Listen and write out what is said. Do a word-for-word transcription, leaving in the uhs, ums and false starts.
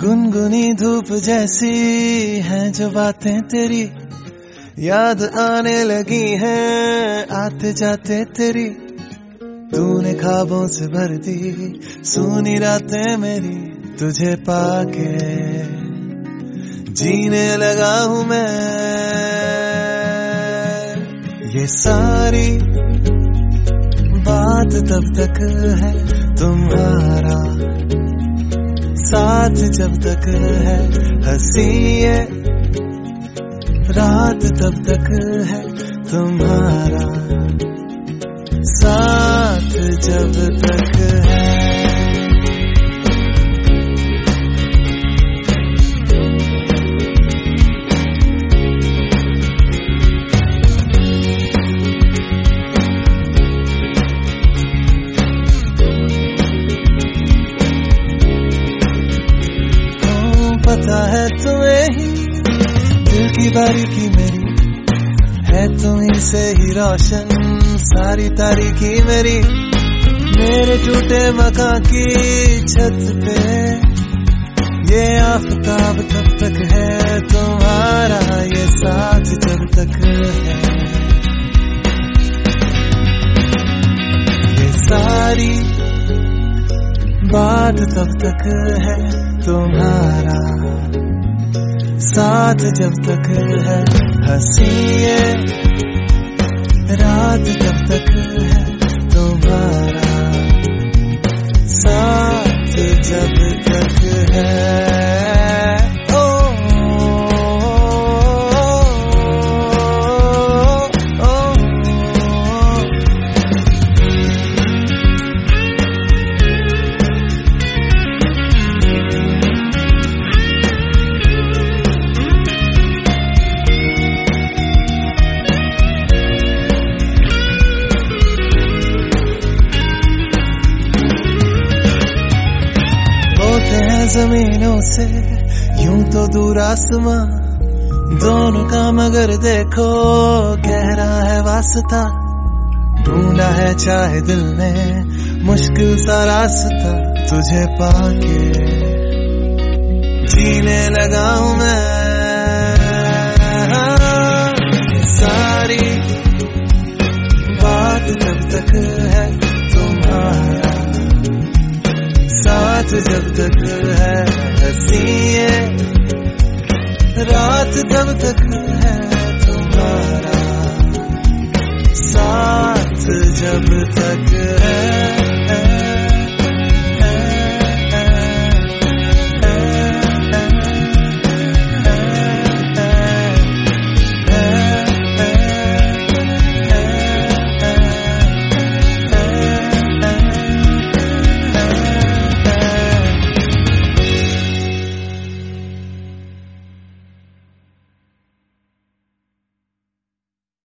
गुनगुनी धूप जैसी हैं जो बातें तेरी, याद आने लगी हैं आते जाते तेरी। तूने ख्वाबों से भर दी सूनी रातें मेरी, तुझे पाके जीने लगा हूँ मैं। ये सारी बात तब तक है तुम्हारा साथ जब तक है, हंसी ये रात तब तक है तुम्हारा साथ जब तक है। पता है तुम्हें ही दिल की बारीकी मेरी, है तुम्हीं से ही रोशन सारी तारीकी मेरी। मेरे टूटे मकान की छत पे ये आफताब तब तक है तुम्हारा, ये साथ जब तक है। ये सारी बात तब तक है तुम्हारा साथ जब तक है, हंसी ये रात तब तक है तुम्हारा साथ जब तक है। जमीनों से यूं तो दूर आसमां, दोनों का मगर देखो गहरा है वास्ता। ढूंढा है चाहे दिल ने मुश्किल सा रास्ता, तुझे पाके जीने लगा हूँ मैं। सारी बात तब तक है तुम्हारा साथ जब तक है, हंसी ये रात तब तक है।